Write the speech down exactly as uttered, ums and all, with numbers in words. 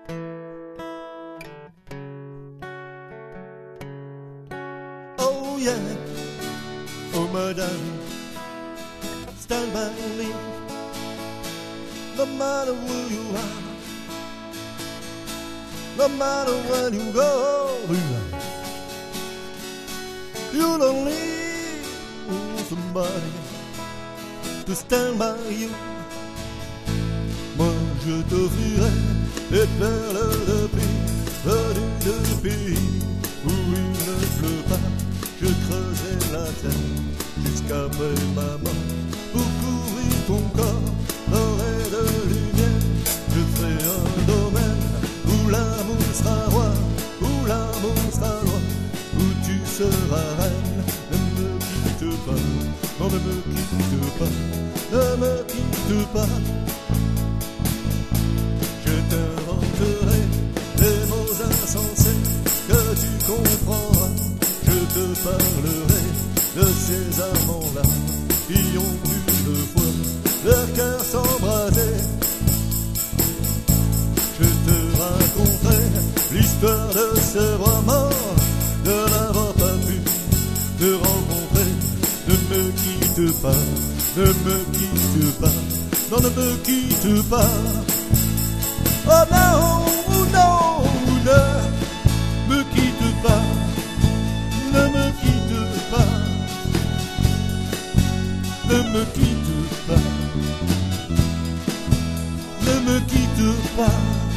Oh yeah, oh my darling, stand by me. No matter where you are, no matter where you go, you don't need somebody to stand by you. Moi je t'offrirai des perles de pluie venues de pays où il ne pleut pas. Je creuserai la terre jusqu'après ma mort pour couvrir ton corps d'or et de lumière. Je ferai un domaine où l'amour sera roi, où l'amour sera loi, où tu seras reine. Ne me quitte pas, non ne me quitte pas, ne me quitte pas. Je t'inventerai des mots insensés que tu comprendras. Je te parlerai de ces amants-là qui ont une fois leur cœur s'embraser. Je te raconterai l'histoire de ce bras mort, de n'avoir pas pu te rencontrer. Ne me quitte pas, ne me quitte pas, non ne me quitte pas. Oh non, non, ne me quitte pas, ne me quitte pas, ne me quitte pas, ne me quitte pas.